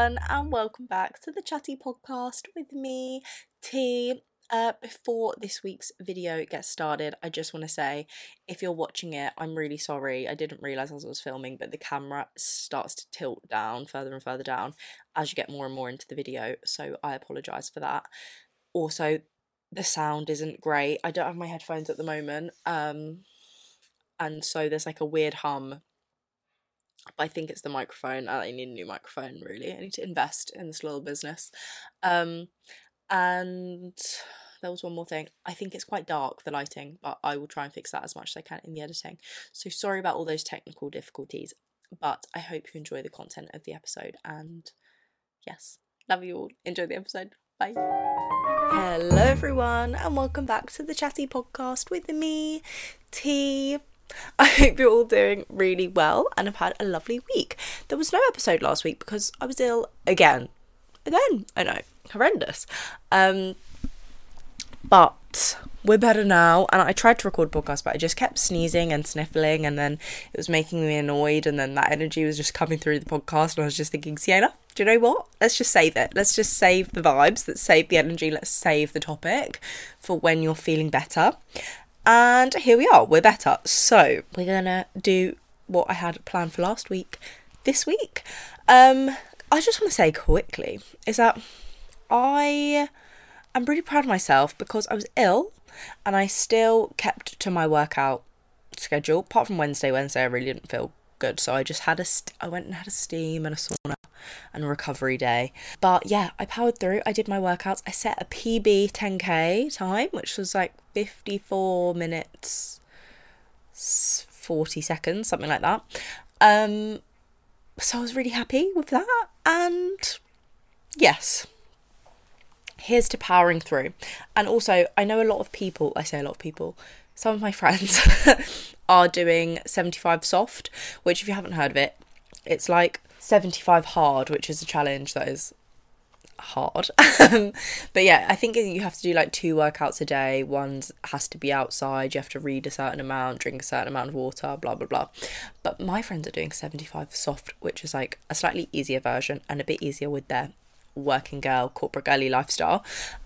everyone, and welcome back to the Chatty Podcast with me, T. Before this week's video gets started, I just want to say, if you're watching it, I'm really sorry. I didn't realise as I was filming, but the camera starts to tilt down further and further down as you get more and more into the video, so I apologise for that. Also, the sound isn't great. I don't have my headphones at the moment, and so there's like a weird hum. But I think it's the microphone. I need a new microphone, really. I need to invest in this little business. And there was one more thing. I think it's quite dark, the lighting, but I will try and fix that as much as I can in the editing. So sorry about all those technical difficulties, but I hope you enjoy the content of the episode. And yes, love you all. Enjoy the episode. Bye. Hello everyone, and welcome back to the Chatty Podcast with me, T. I hope you're all doing really well and have had a lovely week. There was no episode last week because I was ill again. I know, horrendous. But we're better now, and I tried to record a podcast, but I just kept sneezing and sniffling, and then it was making me annoyed, and then that energy was just coming through the podcast, and I was just thinking, Sienna, do you know what? Let's just save it. Let's just save the vibes, let's save the energy, let's save the topic for when you're feeling better. And here we are, we're better. So we're gonna do what I had planned for last week, this week. I just want to say quickly is that I'm really proud of myself because I was ill and I still kept to my workout schedule. Apart from Wednesday I really didn't feel good, so I just had I went and had a steam and a sauna and a recovery day. But yeah, I powered through. I did my workouts. I set a PB 10k time, which was like 54 minutes 40 seconds, something like that. So I was really happy with that, and yes, here's to powering through. And also, I know some of my friends are doing 75 soft, which if you haven't heard of it, it's like 75 hard, which is a challenge that is hard. But yeah, I think you have to do like 2 workouts a day. One has to be outside, you have to read a certain amount, drink a certain amount of water, blah blah blah. But my friends are doing 75 soft, which is like a slightly easier version and a bit easier with their working girl, corporate girly lifestyle.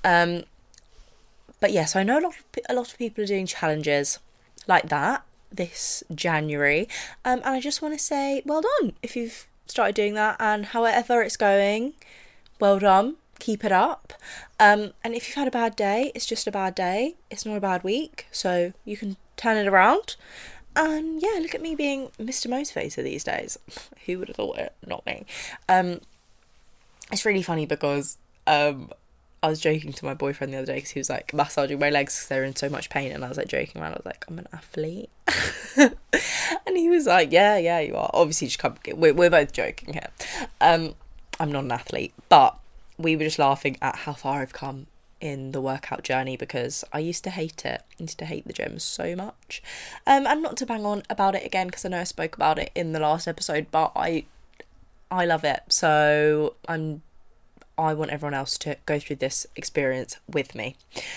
But yes, I know a lot of people are doing challenges like that this January, and I just want to say well done if you've started doing that, and however it's going, well done, keep it up. And if you've had a bad day, it's just a bad day, it's not a bad week, so you can turn it around. And yeah, look at me being Mr. Motivator these days. Who would have thought it? Not me. It's really funny because I was joking to my boyfriend the other day because he was like massaging my legs because they were in so much pain, and I was like joking around. I was like, I'm an athlete. And he was like, yeah, you are. Obviously, just come. We're both joking here. I'm not an athlete, but we were just laughing at how far I've come in the workout journey because I used to hate it. I used to hate the gym so much. And not to bang on about it again because I know I spoke about it in the last episode, but I love it. So I want everyone else to go through this experience with me.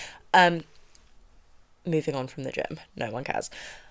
Moving on from the gym, no one cares.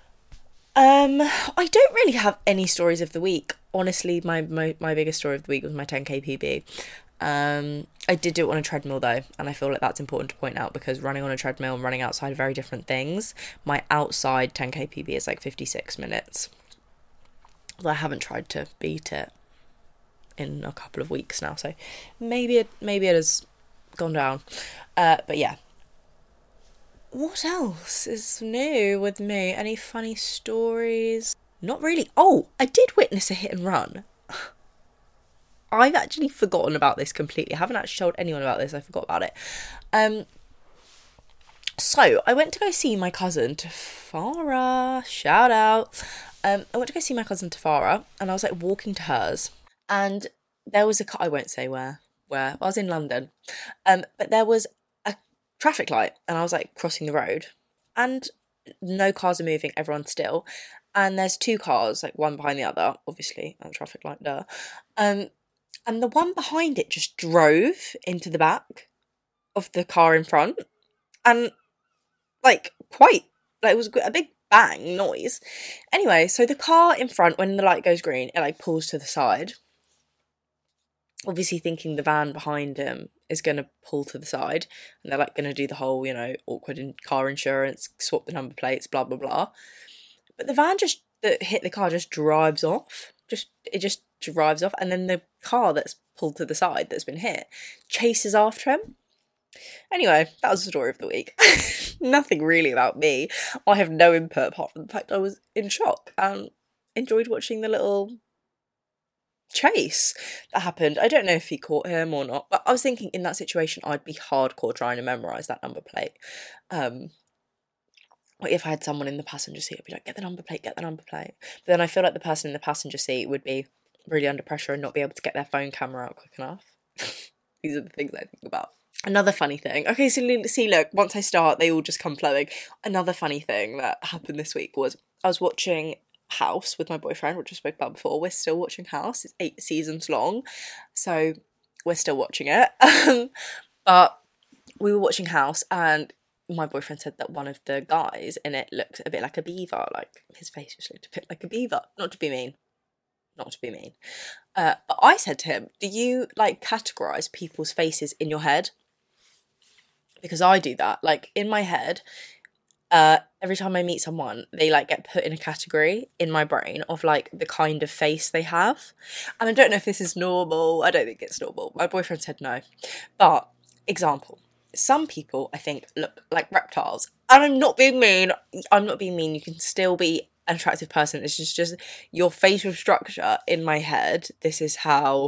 I don't really have any stories of the week. Honestly, my biggest story of the week was my 10k PB. I did do it on a treadmill though, and I feel like that's important to point out because running on a treadmill and running outside are very different things. My outside 10k PB is like 56 minutes. Well, I haven't tried to beat it in a couple of weeks now, so maybe it has gone down. But yeah. What else is new with me? Any funny stories? Not really. Oh, I did witness a hit and run. I've actually forgotten about this completely. I haven't actually told anyone about this. I forgot about it. So I went to go see my cousin Tafara. Shout out. I went to go see my cousin Tafara, and I was like walking to hers, and there was a car. I won't say where. I was in London. But there was a traffic light, and I was like crossing the road, and no cars are moving. Everyone's still, and there's 2 cars, like one behind the other, obviously, at the traffic light, duh. And the one behind it just drove into the back of the car in front, and like it was a big bang noise. Anyway, so the car in front, when the light goes green, it like pulls to the side. obviously thinking the van behind him is going to pull to the side, and they're like going to do the whole, awkward car insurance, swap the number plates, blah blah blah. But the van that hit the car just drives off. It just drives off, and then the car that's pulled to the side that's been hit chases after him. Anyway, that was the story of the week. Nothing really about me. I have no input apart from the fact I was in shock and enjoyed watching the little chase that happened. I don't know if he caught him or not, but I was thinking in that situation I'd be hardcore trying to memorise that number plate. Or if I had someone in the passenger seat, I'd be like, get the number plate. But then I feel like the person in the passenger seat would be really under pressure and not be able to get their phone camera out quick enough. These are the things I think about. Another funny thing. Okay, so see, look, once I start, they all just come flowing. Another funny thing that happened this week was I was watching House with my boyfriend, which I spoke about before. We're still watching House. It's 8 seasons long, so we're still watching it. But we were watching House, and my boyfriend said that one of the guys in it looked a bit like a beaver. Like, his face just looked a bit like a beaver. Not to be mean. But I said to him, do you, categorise people's faces in your head? Because I do that. Like, in my head, every time I meet someone, they, get put in a category in my brain of, the kind of face they have. And I don't know if this is normal. I don't think it's normal. My boyfriend said no. But, example. Some people, I think, look like reptiles. And I'm not being mean. You can still be an attractive person. It's just your facial structure in my head. This is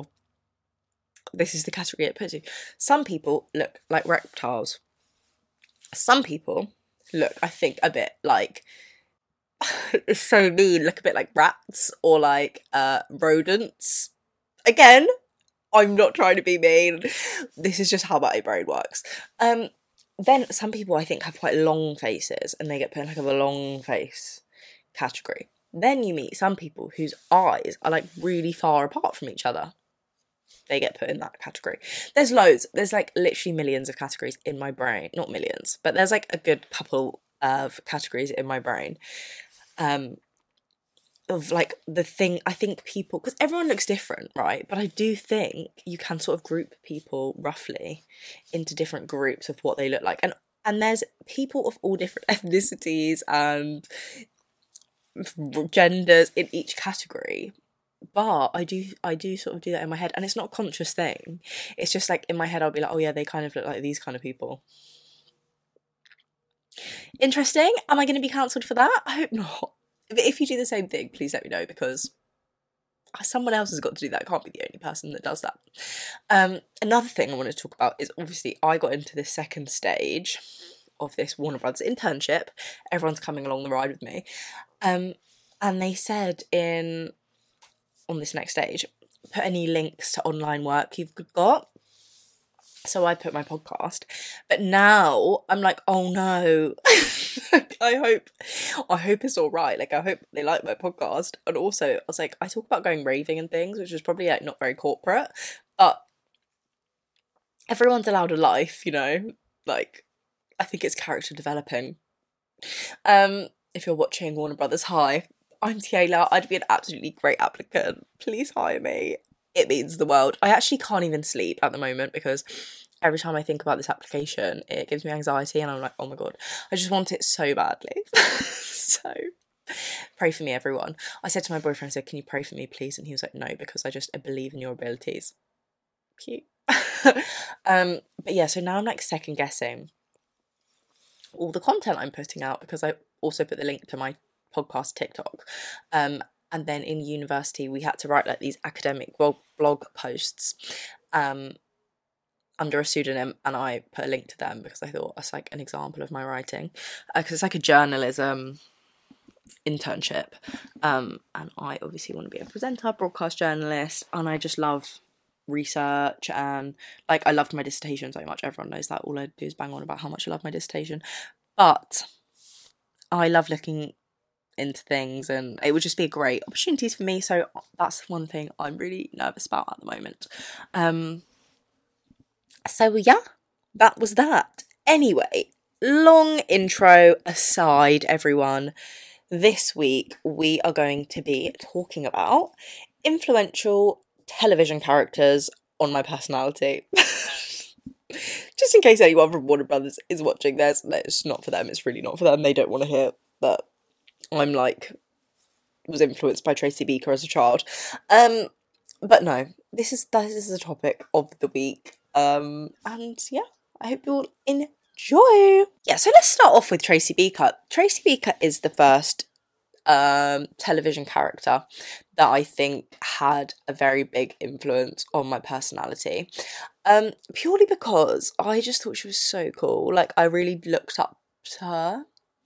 the category it puts you. Some people look like reptiles. Some people look, I think, a bit like, it's so mean, look a bit like rats or rodents. Again, I'm not trying to be mean. This is just how my brain works. Then some people, I think, have quite long faces and they get put in a long face category. Then you meet some people whose eyes are really far apart from each other. They get put in that category. There's loads. There's literally millions of categories in my brain. Not millions, but there's a good couple of categories in my brain. Of the thing, I think people, because everyone looks different, right? But I do think you can sort of group people roughly into different groups of what they look like. And there's people of all different ethnicities and genders in each category. But I do sort of do that in my head, and it's not a conscious thing. It's just in my head I'll be like, oh yeah, they kind of look like these kind of people. Interesting. Am I going to be cancelled for that? I hope not. But if you do the same thing, please let me know, because someone else has got to do that. I can't be the only person that does that. Another thing I want to talk about is, obviously, I got into the second stage of this Warner Brothers internship. Everyone's coming along the ride with me. And they said on this next stage, put any links to online work you've got. So I put my podcast, but now I'm like, oh no. I hope it's all right. I hope they like my podcast. And also, I was I talk about going raving and things, which is probably not very corporate, but everyone's allowed a life, I think it's character developing. If you're watching Warner Brothers, hi, I'm Taylor. I'd be an absolutely great applicant. Please hire me. It means the world. I actually can't even sleep at the moment because every time I think about this application, it gives me anxiety and I'm like, oh my God, I just want it so badly. So pray for me, everyone. I said to my boyfriend, I said, can you pray for me, please? And he was like, no, because I believe in your abilities. Cute. But yeah, so now I'm second guessing all the content I'm putting out, because I also put the link to my podcast TikTok. And then in university we had to write these academic blog posts under a pseudonym, and I put a link to them because I thought that's an example of my writing, because it's a journalism internship, and I obviously want to be a presenter, broadcast journalist, and I just love research, and I loved my dissertation so much. Everyone knows that. All I do is bang on about how much I love my dissertation, but I love looking into things, and it would just be great opportunities for me. So that's one thing I'm really nervous about at the moment. So yeah, that was that. Anyway, long intro aside, everyone, this week we are going to be talking about influential television characters on my personality. Just in case anyone from Warner Brothers is watching this, it's not for them, it's really not for them. They don't want to hear that I'm like, was influenced by Tracy Beaker as a child. But no, this is the topic of the week. And yeah, I hope you all enjoy. Yeah, so let's start off with Tracy Beaker. Tracy Beaker is the first television character that I think had a very big influence on my personality. Purely because I just thought she was so cool. Like, I really looked up to her.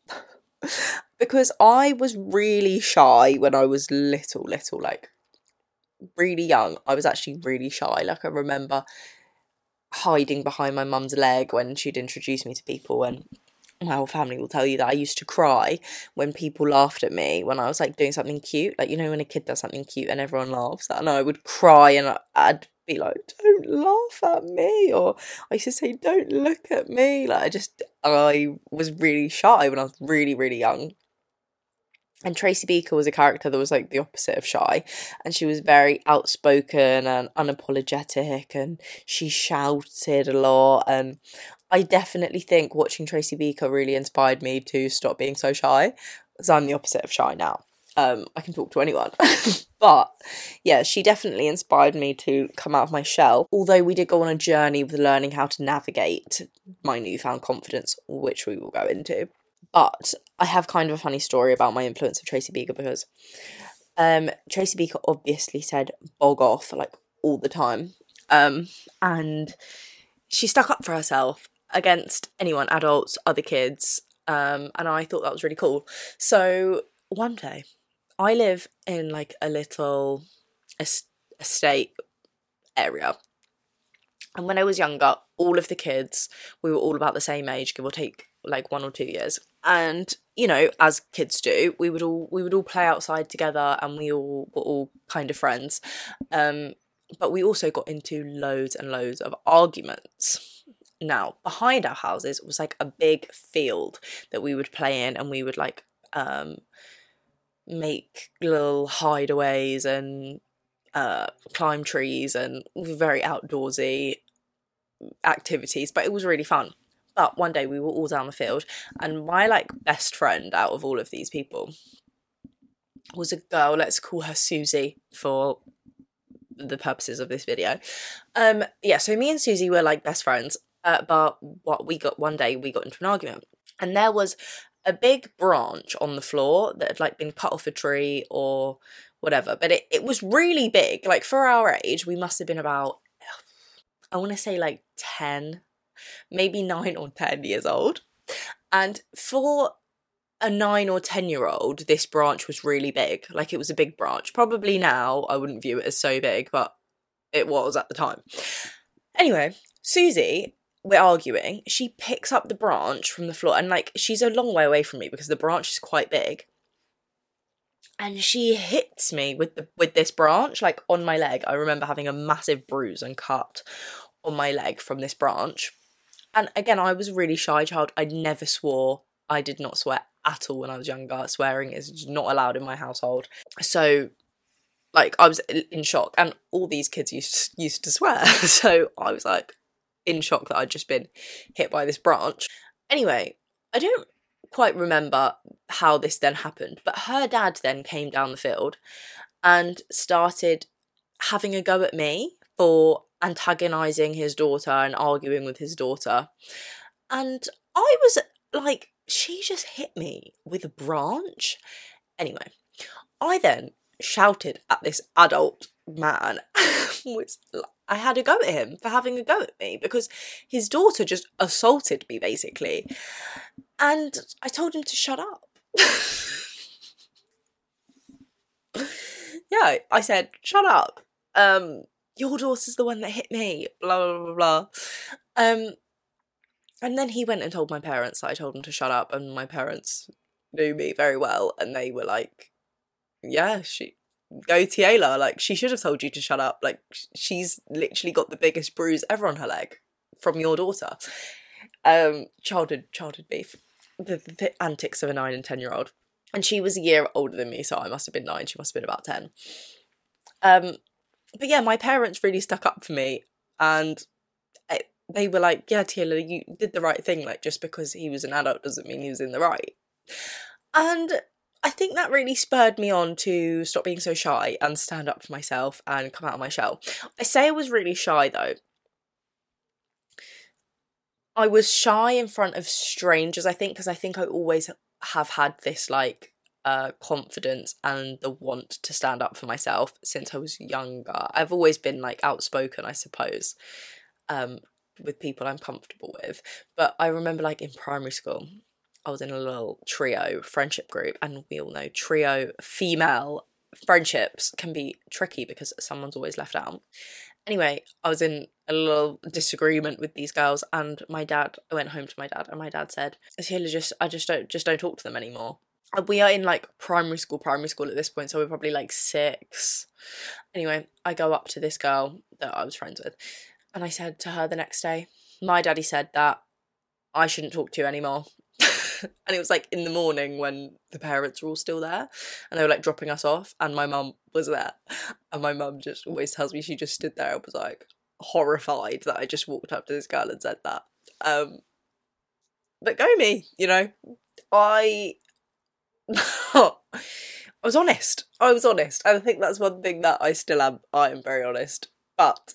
Because I was really shy when I was little, like really young. I was actually really shy. Like, I remember hiding behind my mum's leg when she'd introduce me to people, and my whole family will tell you that I used to cry when people laughed at me when I was like doing something cute. Like, you know, when a kid does something cute and everyone laughs, and I would cry and I'd be like, don't laugh at me, or I used to say, don't look at me. Like, I was really shy when I was really, really young. And Tracy Beaker was a character that was like the opposite of shy, and she was very outspoken and unapologetic, and she shouted a lot. And I definitely think watching Tracy Beaker really inspired me to stop being so shy, because I'm the opposite of shy now. I can talk to anyone. But yeah, she definitely inspired me to come out of my shell, although we did go on a journey with learning how to navigate my newfound confidence, which we will go into. But I have kind of a funny story about my influence of Tracy Beaker, because Tracy Beaker obviously said bog off like all the time, and she stuck up for herself against anyone, adults, other kids, and I thought that was really cool. So one day, I live in like a little estate area, and when I was younger, all of the kids, we were all about the same age, give or take like 1 or 2 years. And, you know, as kids do, we would all play outside together, and we all were all kind of friends. But we also got into loads and loads of arguments. Now, behind our houses was like a big field that we would play in, and we would like make little hideaways and climb trees, and very outdoorsy activities, but it was really fun. But one day we were all down the field, and my like best friend out of all of these people was a girl, let's call her Susie for the purposes of this video. Yeah, so me and Susie were like best friends, but one day we got into an argument, and there was a big branch on the floor that had like been cut off a tree or whatever, but it was really big. Like, for our age, we must have been about, I want to say like 10, maybe 9 or 10 years old. And for a 9 or 10-year-old, this branch was really big. Like, it was a big branch. Probably now I wouldn't view it as so big, but it was at the time. Anyway, Susie, we're arguing. She picks up the branch from the floor, and like, she's a long way away from me because the branch is quite big. And she hits me with this branch, like, on my leg. I remember having a massive bruise and cut on my leg from this branch. And again, I was a really shy child. I never swore. I did not swear at all when I was younger. Swearing is not allowed in my household. So, like, I was in shock. And all these kids used to swear. So I was, like, in shock that I'd just been hit by this branch. Anyway, I don't quite remember how this then happened, but her dad then came down the field and started having a go at me for antagonising his daughter and arguing with his daughter. And I was like, she just hit me with a branch. Anyway, I then shouted at this adult man. I had a go at him for having a go at me because his daughter just assaulted me, basically. And I told him to shut up. Yeah, I said, shut up. Your daughter's the one that hit me, blah, blah, blah, blah. And then he went and told my parents that I told him to shut up, and my parents knew me very well, and they were like, yeah, go Tiela, like, she should have told you to shut up, like, she's literally got the biggest bruise ever on her leg from your daughter. Childhood beef. The antics of a 9 and 10-year-old. And she was a year older than me, so I must have been 9, she must have been about 10. But yeah, my parents really stuck up for me, and they were like, yeah, Taylor, you did the right thing. Like, just because he was an adult doesn't mean he was in the right. And I think that really spurred me on to stop being so shy and stand up for myself and come out of my shell. I say I was really shy though. I was shy in front of strangers, I think, because I think I always have had this like confidence and the want to stand up for myself since I was younger. I've always been like outspoken, I suppose, with people I'm comfortable with. But I remember like in primary school, I was in a little trio friendship group, and we all know trio female friendships can be tricky because someone's always left out. Anyway, I was in a little disagreement with these girls, and I went home to my dad, and my dad said, I just don't talk to them anymore. And we are in like primary school at this point, so we're probably like 6. Anyway, I go up to this girl that I was friends with, and I said to her the next day, my daddy said that I shouldn't talk to you anymore. And it was like in the morning when the parents were all still there, and they were like dropping us off, and my mum was there, and my mum just always tells me she just stood there and was like horrified that I just walked up to this girl and said that. But go me, you know, I I was honest. I was honest, and I think that's one thing that I still am. I am very honest, but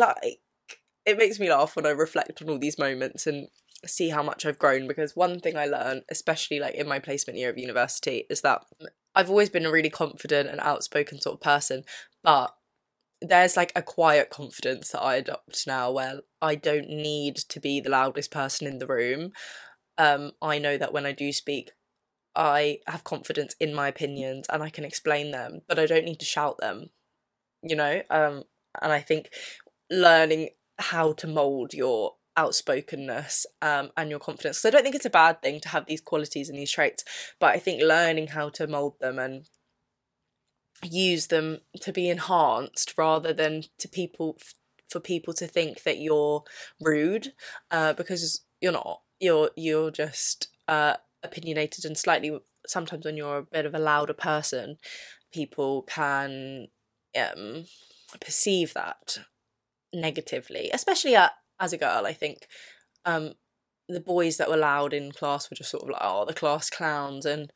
it makes me laugh when I reflect on all these moments and see how much I've grown, because one thing I learned, especially like in my placement year of university, is that I've always been a really confident and outspoken sort of person, but there's like a quiet confidence that I adopt now where I don't need to be the loudest person in the room. I know that when I do speak, I have confidence in my opinions and I can explain them, but I don't need to shout them, you know? And I think learning how to mould your outspokenness and your confidence, because I don't think it's a bad thing to have these qualities and these traits, but I think learning how to mould them and use them to be enhanced rather than for people to think that you're rude, because you're not. You're just opinionated, and slightly sometimes when you're a bit of a louder person, people can perceive that negatively, especially as a girl. I think the boys that were loud in class were just sort of like, oh, the class clowns, and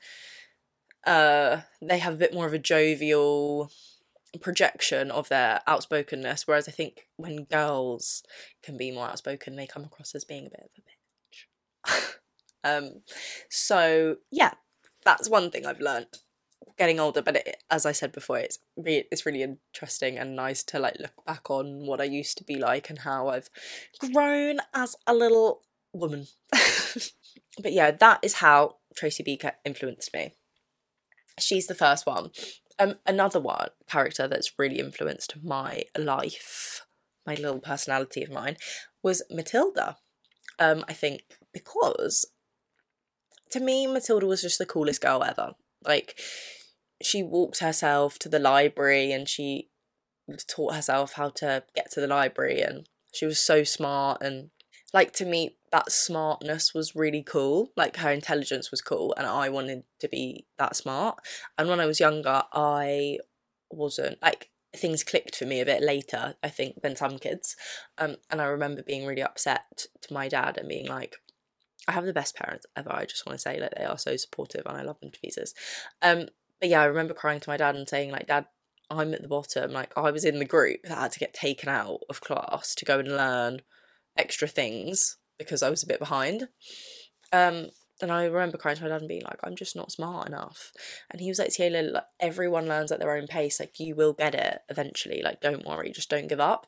they have a bit more of a jovial projection of their outspokenness, whereas I think when girls can be more outspoken, they come across as being a bit of a bitch. So yeah, that's one thing I've learned getting older, but as I said before, it's really interesting and nice to like look back on what I used to be like and how I've grown as a little woman. But yeah, that is how Tracy Beaker influenced me. She's the first one. Another one character that's really influenced my life, my little personality of mine, was Matilda. I think because to me, Matilda was just the coolest girl ever. Like, she walked herself to the library and she taught herself how to get to the library, and she was so smart, and like, to me, that smartness was really cool. Like, her intelligence was cool, and I wanted to be that smart. And when I was younger, I wasn't, like, things clicked for me a bit later, I think, than some kids. And I remember being really upset to my dad and being like, I have the best parents ever, I just want to say, like, they are so supportive and I love them to pieces. But yeah, I remember crying to my dad and saying, like, Dad, I'm at the bottom. Like, I was in the group that had to get taken out of class to go and learn extra things because I was a bit behind. And I remember crying to my dad and being like, I'm just not smart enough. And he was like, Taylor, like, everyone learns at their own pace. Like, you will get it eventually. Like, don't worry, just don't give up.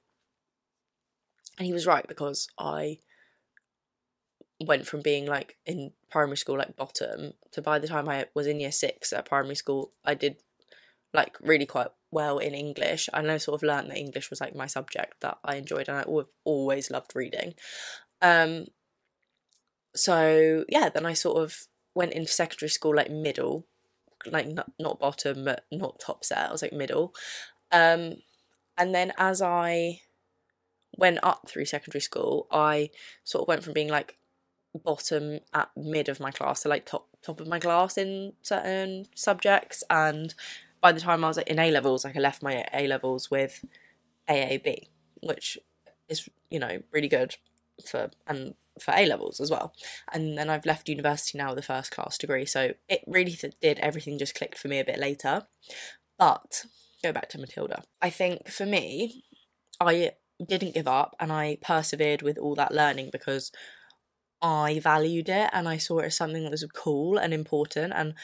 And he was right, because I went from being like in primary school like bottom to, by the time I was in year 6 at primary school, I did like really quite well in English. And I sort of learned that English was like my subject that I enjoyed, and I always loved reading. So yeah, then I sort of went into secondary school like middle, like not bottom but not top set. I was like middle. And then as I went up through secondary school, I sort of went from being like bottom at mid of my class to like top of my class in certain subjects. And by the time I was like in A levels, like I left my A levels with AAB, which is, really good for A levels as well. And then I've left university now with a first class degree, so it really did, everything just clicked for me a bit later. But go back to Matilda. I think for me, I didn't give up and I persevered with all that learning because I valued it and I saw it as something that was cool and important. And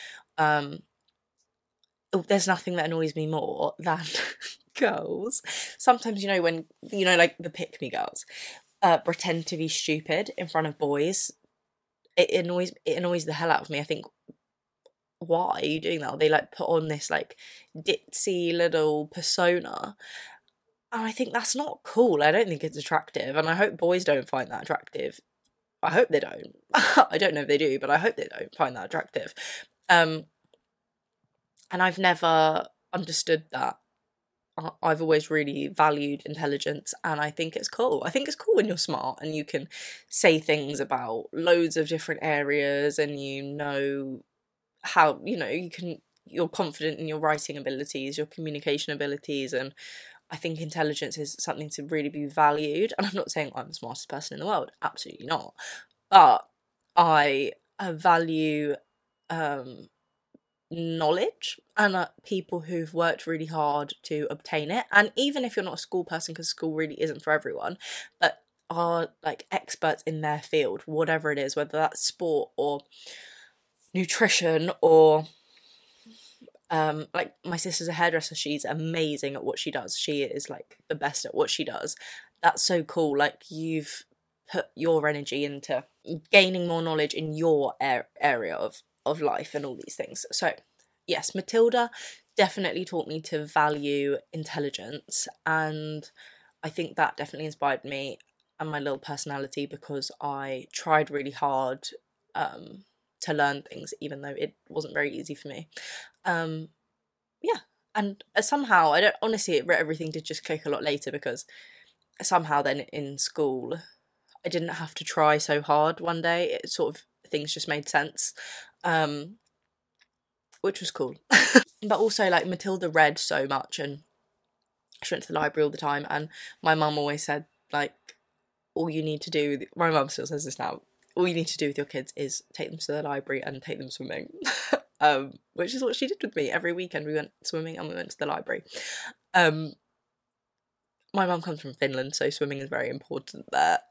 there's nothing that annoys me more than girls. Sometimes, when, like the pick me girls, pretend to be stupid in front of boys. It annoys the hell out of me. I think, why are you doing that? They like put on this like ditzy little persona. And I think that's not cool. I don't think it's attractive. And I hope boys don't find that attractive. I hope they don't. I don't know if they do, but I hope they don't find that attractive. And I've never understood that. I've always really valued intelligence, and I think it's cool. I think it's cool when you're smart and you can say things about loads of different areas, and how, you're confident in your writing abilities, your communication abilities, and I think intelligence is something to really be valued. And I'm not saying I'm the smartest person in the world, absolutely not. But I value knowledge and people who've worked really hard to obtain it. And even if you're not a school person, because school really isn't for everyone, but are like experts in their field, whatever it is, whether that's sport or nutrition or like my sister's a hairdresser, she's amazing at what she does, she is like the best at what she does. That's so cool. Like, you've put your energy into gaining more knowledge in your area of life and all these things. So yes, Matilda definitely taught me to value intelligence, and I think that definitely inspired me and my little personality, because I tried really hard to learn things, even though it wasn't very easy for me. Yeah, and somehow, I don't honestly, everything did just click a lot later, because somehow then in school I didn't have to try so hard one day. It sort of, things just made sense, which was cool. But also, like, Matilda read so much and she went to the library all the time, and my mum always said, like, all you need to do, my mum still says this now, all you need to do with your kids is take them to the library and take them swimming. Which is what she did with me. Every weekend we went swimming and we went to the library. My mum comes from Finland, so swimming is very important there.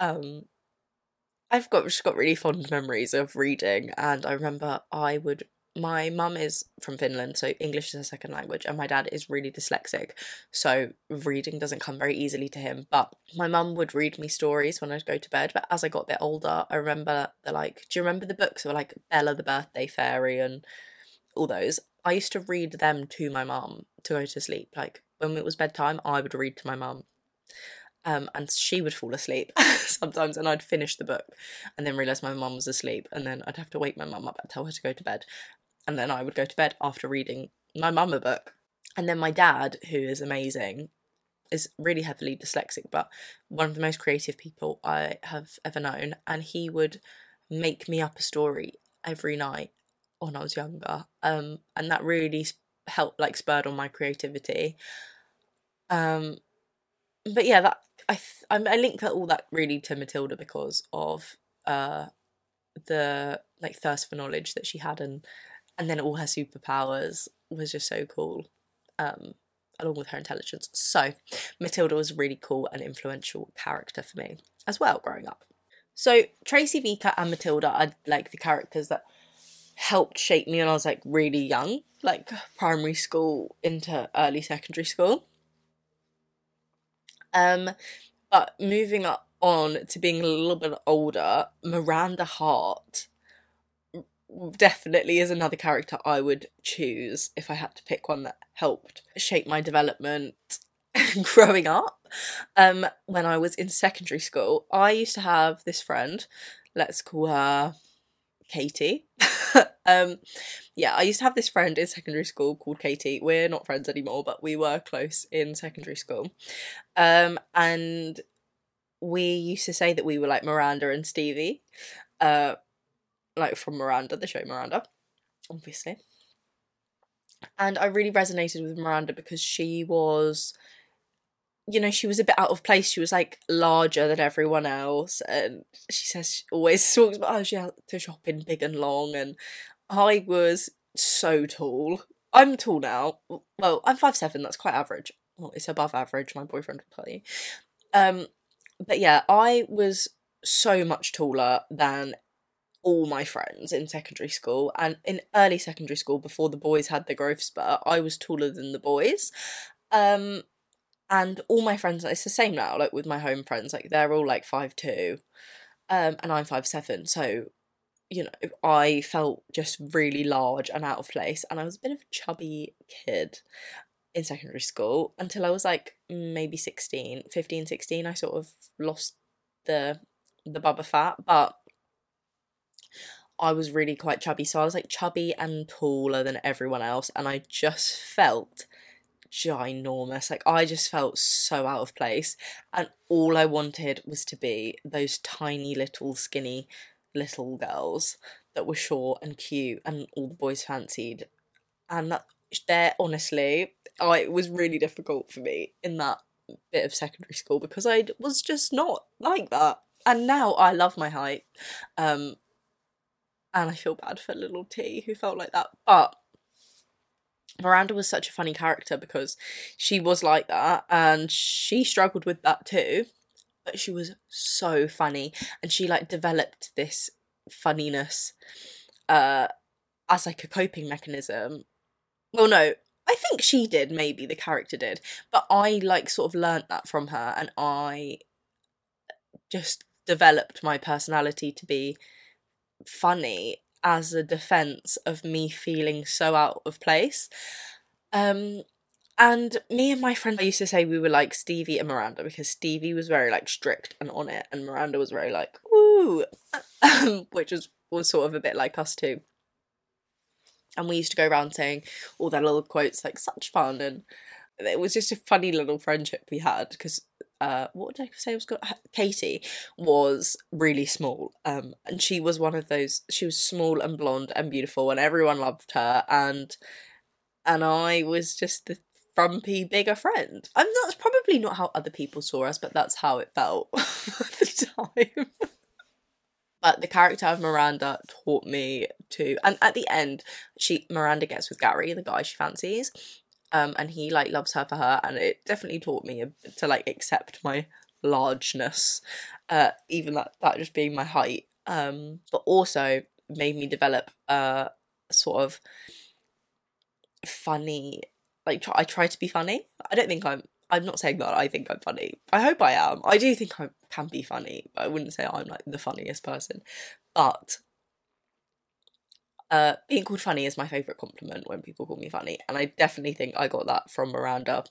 I've just got really fond memories of reading, and I remember my mum is from Finland, so English is her second language, and my dad is really dyslexic, so reading doesn't come very easily to him. But my mum would read me stories when I'd go to bed. But as I got a bit older, I remember do you remember the books that were like Bella the Birthday Fairy and all those? I used to read them to my mum to go to sleep. Like, when it was bedtime, I would read to my mum. And she would fall asleep sometimes, and I'd finish the book and then realise my mum was asleep, and then I'd have to wake my mum up and tell her to go to bed, and then I would go to bed after reading my mum a book. And then my dad, who is amazing, is really heavily dyslexic, but one of the most creative people I have ever known, and he would make me up a story every night when I was younger, and that really helped, like, spurred on my creativity. But yeah, that I link that, all that really, to Matilda because of the like thirst for knowledge that she had, and then all her superpowers was just so cool, along with her intelligence. So Matilda was a really cool and influential character for me as well growing up. So Tracy, Vika and Matilda are like the characters that helped shape me when I was like really young, like primary school into early secondary school. But moving on to being a little bit older, Miranda Hart definitely is another character I would choose if I had to pick one that helped shape my development growing up. When I was in secondary school, I used to have this friend, let's call her Katie. Yeah, I used to have this friend in secondary school called Katie. We're not friends anymore, but we were close in secondary school. And we used to say that we were like Miranda and Stevie, like from Miranda, the show Miranda, obviously. And I really resonated with Miranda because she was you know, she was a bit out of place. She was like larger than everyone else, and she says she always talks about how she had to shop in Big and Long, and I was so tall. I'm tall now. Well, I'm 5'7", that's quite average. Well, it's above average, my boyfriend will tell you. But yeah, I was so much taller than all my friends in secondary school, and in early secondary school, before the boys had the growth spurt, I was taller than the boys. And all my friends, it's the same now, like with my home friends, like they're all like 5'2", and I'm 5'7", so you know, I felt just really large and out of place, and I was a bit of a chubby kid in secondary school until I was like maybe 15, 16. I sort of lost the bubba fat, but I was really quite chubby, so I was like chubby and taller than everyone else, and I just felt ginormous. Like, I just felt so out of place, and all I wanted was to be those tiny little skinny little girls that were short and cute and all the boys fancied. And that there, honestly, it was really difficult for me in that bit of secondary school because I was just not like that. And now I love my height, and I feel bad for little T who felt like that. But Miranda was such a funny character because she was like that and she struggled with that too, but she was so funny, and she like developed this funniness as like a coping mechanism. Well, no, I think she did, maybe the character did, but I like sort of learnt that from her, and I just developed my personality to be funny as a defense of me feeling so out of place. And me and my friend, I used to say we were like Stevie and Miranda, because Stevie was very like strict and on it, and Miranda was very like woo, which was sort of a bit like us too. And we used to go around saying all their little quotes, like such fun, and it was just a funny little friendship we had because what did I say was called? Katie was really small, and she was one of those. She was small and blonde and beautiful, and everyone loved her, and I was just the frumpy bigger friend. That's probably not how other people saw us, but that's how it felt at the time. But the character of Miranda taught me to, and at the end, Miranda gets with Gary, the guy she fancies, and he like loves her for her, and it definitely taught me to like accept my largeness, even that just being my height, but also made me develop a sort of funny, like I try to be funny. I don't think I'm not saying that I think I'm funny. I hope I am. I do think I can be funny, but I wouldn't say I'm like the funniest person. But being called funny is my favourite compliment when people call me funny, and I definitely think I got that from Miranda.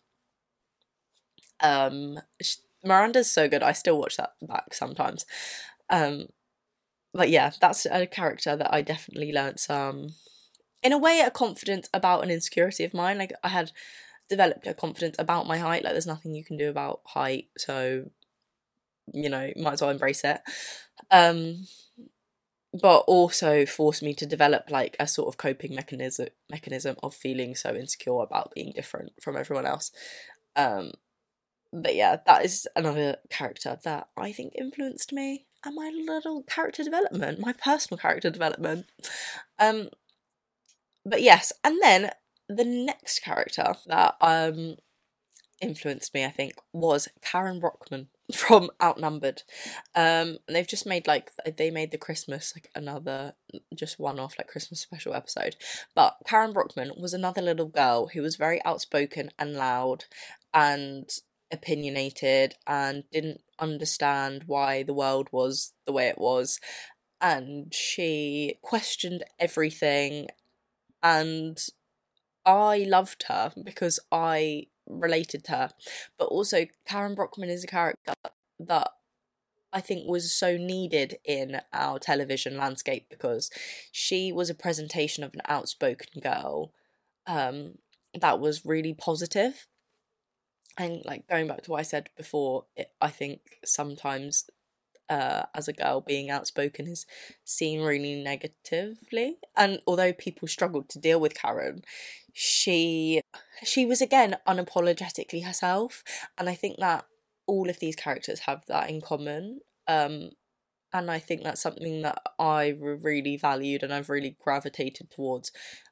Miranda's so good. I still watch that back sometimes. But yeah, that's a character that I definitely learnt some, in a way, a confidence about an insecurity of mine. Like, I had developed a confidence about my height. Like, there's nothing you can do about height, so you know, might as well embrace it. But also forced me to develop like a sort of coping mechanism of feeling so insecure about being different from everyone else. But yeah, that is another character that I think influenced me and my little character development, my personal character development. But yes, and then the next character that influenced me, I think, was Karen Brockman from Outnumbered. And they've just made they made the Christmas like another just one-off like Christmas special episode. But Karen Brockman was another little girl who was very outspoken and loud and opinionated and didn't understand why the world was the way it was, and she questioned everything, and I loved her because I related to her. But also, Karen Brockman is a character that I think was so needed in our television landscape because she was a presentation of an outspoken girl that was really positive. And like going back to what I said before, I think sometimes as a girl, being outspoken is seen really negatively. And although people struggled to deal with Karen, she was again unapologetically herself, and I think that all of these characters have that in common. And I think that's something that I really valued and I've really gravitated towards,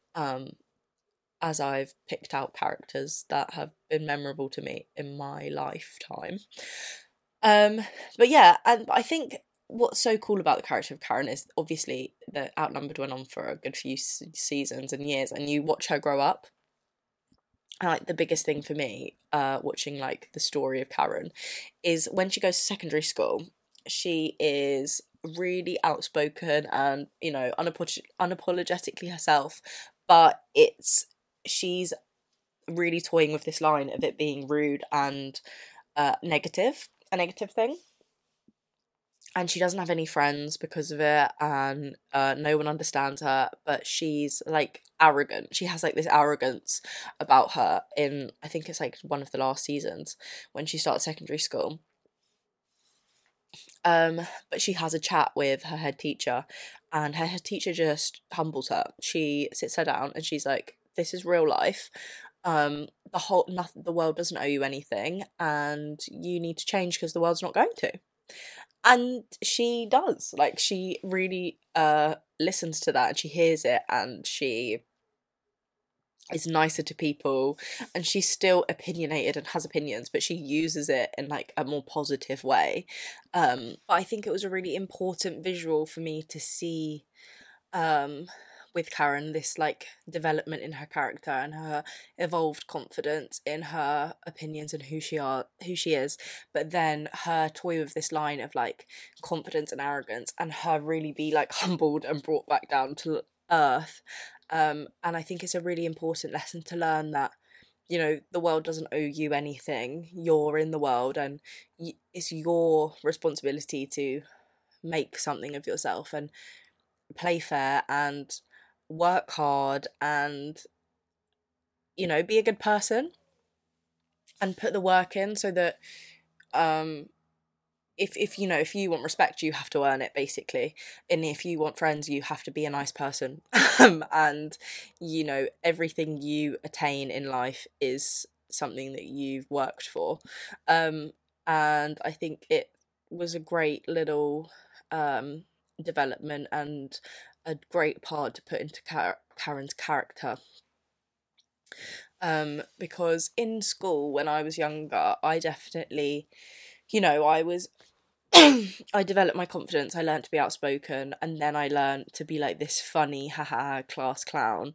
as I've picked out characters that have been memorable to me in my lifetime. But yeah, and I think what's so cool about the character of Karen is obviously that Outnumbered went on for a good few seasons and years, and you watch her grow up. And, like, the biggest thing for me, watching like the story of Karen, is when she goes to secondary school, she is really outspoken and, you know, unapologetically herself, but she's really toying with this line of it being rude and a negative thing. And she doesn't have any friends because of it, and no one understands her, but she's like arrogant. She has like this arrogance about her in, I think it's like one of the last seasons when she starts secondary school. But she has a chat with her head teacher, and her head teacher just humbles her. She sits her down and she's like, "This is real life. The world doesn't owe you anything, and you need to change because the world's not going to." And she does. Like, she really listens to that, and she hears it, and she is nicer to people, and she's still opinionated and has opinions, but she uses it in like a more positive way. But I think it was a really important visual for me to see, with Karen, this like development in her character and her evolved confidence in her opinions and who she is, but then her toy with this line of like confidence and arrogance, and her really be like humbled and brought back down to earth. And I think it's a really important lesson to learn that, you know, the world doesn't owe you anything. You're in the world, and it's your responsibility to make something of yourself and play fair and work hard and, you know, be a good person and put the work in, so that if you know, if you want respect, you have to earn it, basically. And if you want friends, you have to be a nice person. And, you know, everything you attain in life is something that you've worked for. And I think it was a great little development and a great part to put into Karen's character. Because in school, when I was younger, I definitely, you know, I developed my confidence, I learned to be outspoken, and then I learned to be like this funny, haha, class clown.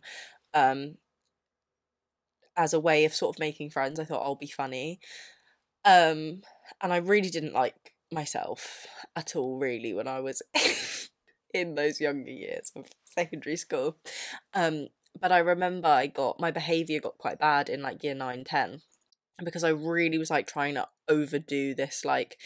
As a way of sort of making friends, I thought I'll be funny. And I really didn't like myself at all, really, when I was in those younger years of secondary school. But I remember my behaviour got quite bad in like year 9, 10, because I really was like trying to overdo this like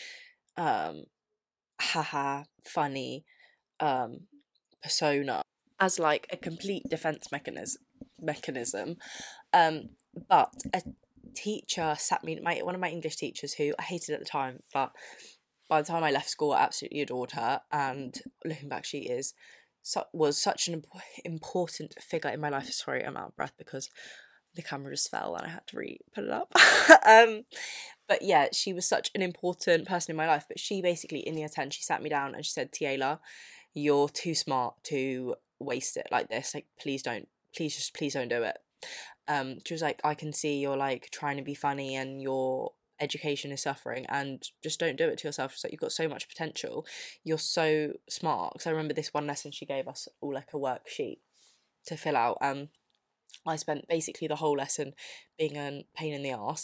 haha funny persona as like a complete defense mechanism. But a teacher sat me, one of my English teachers, who I hated at the time, but by the time I left school I absolutely adored her, and looking back, she was such an important figure in my life. Sorry, I'm out of breath because the camera just fell and I had to put it up. But yeah, she was such an important person in my life. But she basically, in year 10, she sat me down and she said, "Tiela, you're too smart to waste it like this. Like, please don't do it." She was like, "I can see you're like trying to be funny and your education is suffering, and just don't do it to yourself. She's like, you've got so much potential. You're so smart." Because I remember this one lesson she gave us all like a worksheet to fill out. I spent basically the whole lesson being a pain in the arse.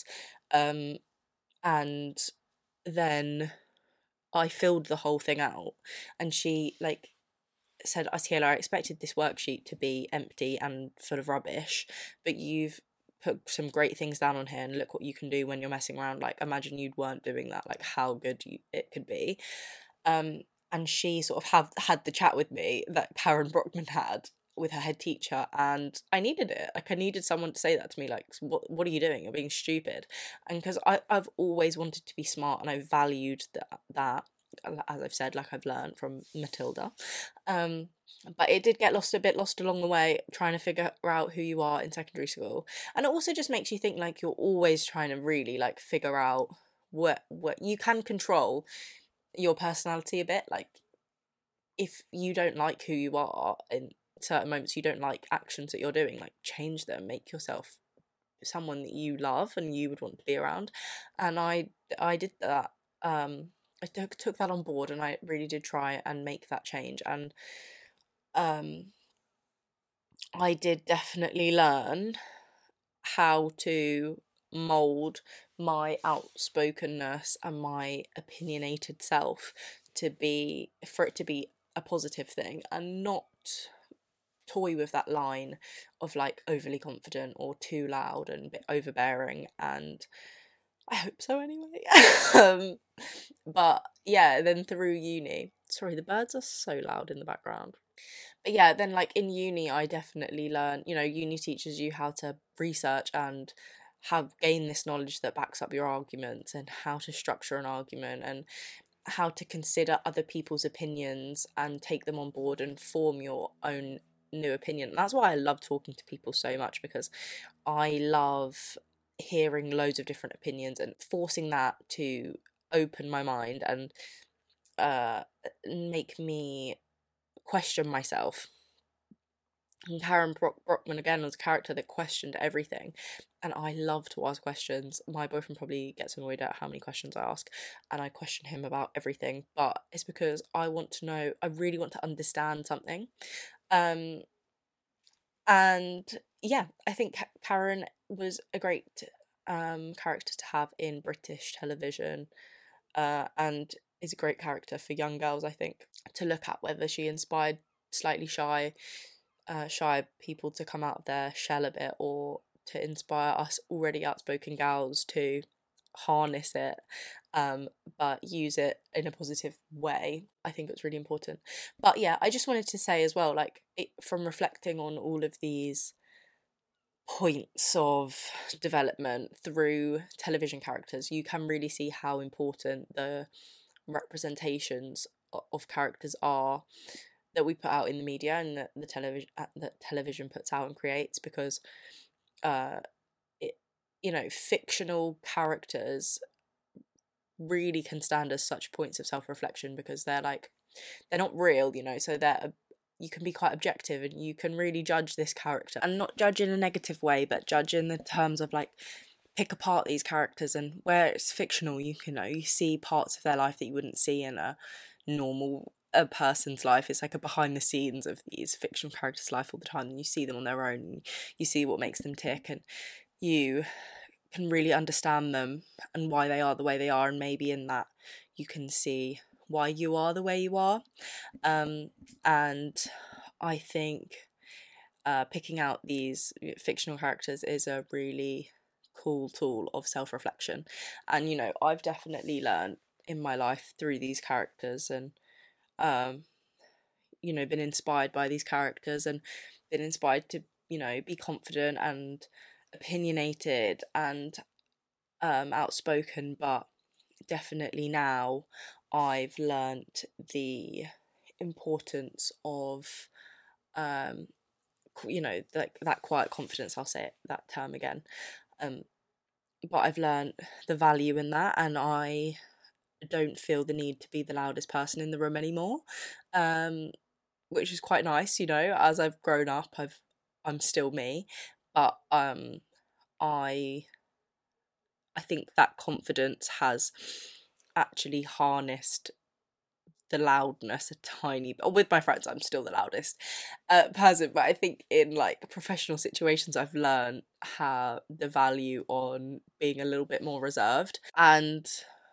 And then I filled the whole thing out, and she like said, "Tiela, I expected this worksheet to be empty and full of rubbish, but you've put some great things down on here, and look what you can do when you're messing around. Like, imagine you weren't doing that, like how good it could be." And she sort of had the chat with me that Karen Brockman had with her head teacher, and I needed it. Like, I needed someone to say that to me, like, what are you doing? You're being stupid. And because I've always wanted to be smart, and I valued that as I've said, like I've learned from Matilda. But it did get a bit lost along the way, trying to figure out who you are in secondary school. And it also just makes you think like you're always trying to really like figure out what you can control your personality a bit. Like if you don't like who you are in certain moments, you don't like actions that you're doing, like change them, make yourself someone that you love and you would want to be around. And I did that. I took that on board, and I really did try and make that change. And I did definitely learn how to mold my outspokenness and my opinionated self for it to be a positive thing, and not toy with that line of like overly confident or too loud and a bit overbearing. And I hope so anyway. But yeah, then through uni, sorry, the birds are so loud in the background. But yeah, then like in uni, I definitely learned, uni teaches you how to research and gain this knowledge that backs up your arguments, and how to structure an argument, and how to consider other people's opinions and take them on board and form your own new opinion. And that's why I love talking to people so much, because I love hearing loads of different opinions and forcing that to open my mind and make me question myself. And Karen Brockman again was a character that questioned everything, and I love to ask questions. My boyfriend probably gets annoyed at how many questions I ask, and I question him about everything, but it's because I want to know, I really want to understand something. And yeah, I think Karen was a great character to have in British television, and is a great character for young girls, I think, to look at, whether she inspired slightly shy people to come out of their shell a bit, or to inspire us already outspoken gals to harness it, but use it in a positive way. I think it's really important. But yeah, I just wanted to say as well, like from reflecting on all of these points of development through television characters, you can really see how important the representations of characters are that we put out in the media, and that the television puts out and creates, because fictional characters really can stand as such points of self-reflection, because they're not real, so you can be quite objective, and you can really judge this character, and not judge in a negative way, but judge in the terms of like pick apart these characters. And where it's fictional, you see parts of their life that you wouldn't see in a normal person's life. It's like a behind the scenes of these fictional characters' life all the time, and you see them on their own, and you see what makes them tick, and you can really understand them and why they are the way they are, and maybe in that you can see why you are the way you are. And I think picking out these fictional characters is a really cool tool of self-reflection. And I've definitely learned in my life through these characters, and been inspired by these characters, and been inspired to be confident and opinionated and outspoken. But definitely now I've learnt the importance of like that quiet confidence. I'll say that term again, but I've learnt the value in that, and I don't feel the need to be the loudest person in the room anymore, which is quite nice. As I've grown up, I'm still me, but I think that confidence has actually harnessed the loudness a tiny bit. With my friends, I'm still the loudest person, but I think in like professional situations, I've learned how the value on being a little bit more reserved. And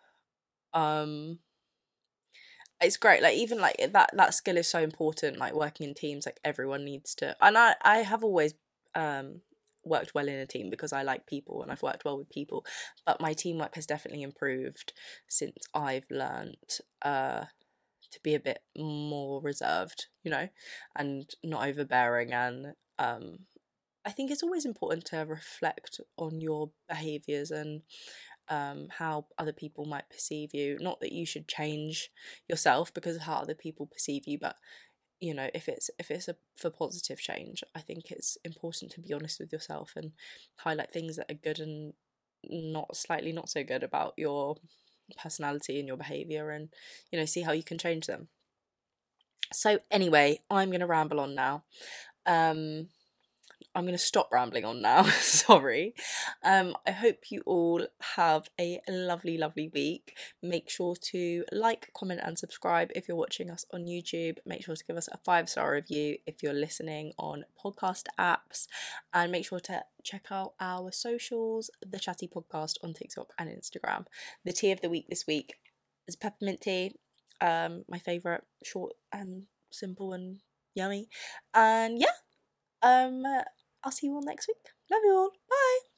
it's great, like even like that skill is so important, like working in teams, like everyone needs to. And I have always worked well in a team, because I like people and I've worked well with people, but my teamwork has definitely improved since I've learnt to be a bit more reserved, and not overbearing. And I think it's always important to reflect on your behaviours, and how other people might perceive you. Not that you should change yourself because of how other people perceive you, but you know, if it's for positive change, I think it's important to be honest with yourself and highlight things that are good and not so good about your personality and your behavior, and you know, see how you can change them. So anyway, I'm going to ramble on now. I'm going to stop rambling on now. Sorry. I hope you all have a lovely, lovely week. Make sure to like, comment, and subscribe if you're watching us on YouTube. Make sure to give us a 5-star review if you're listening on podcast apps. And make sure to check out our socials, The Chatty Podcast, on TikTok and Instagram. The tea of the week this week is peppermint tea. My favourite, short and simple and yummy. And yeah. I'll see you all next week. Love you all. Bye.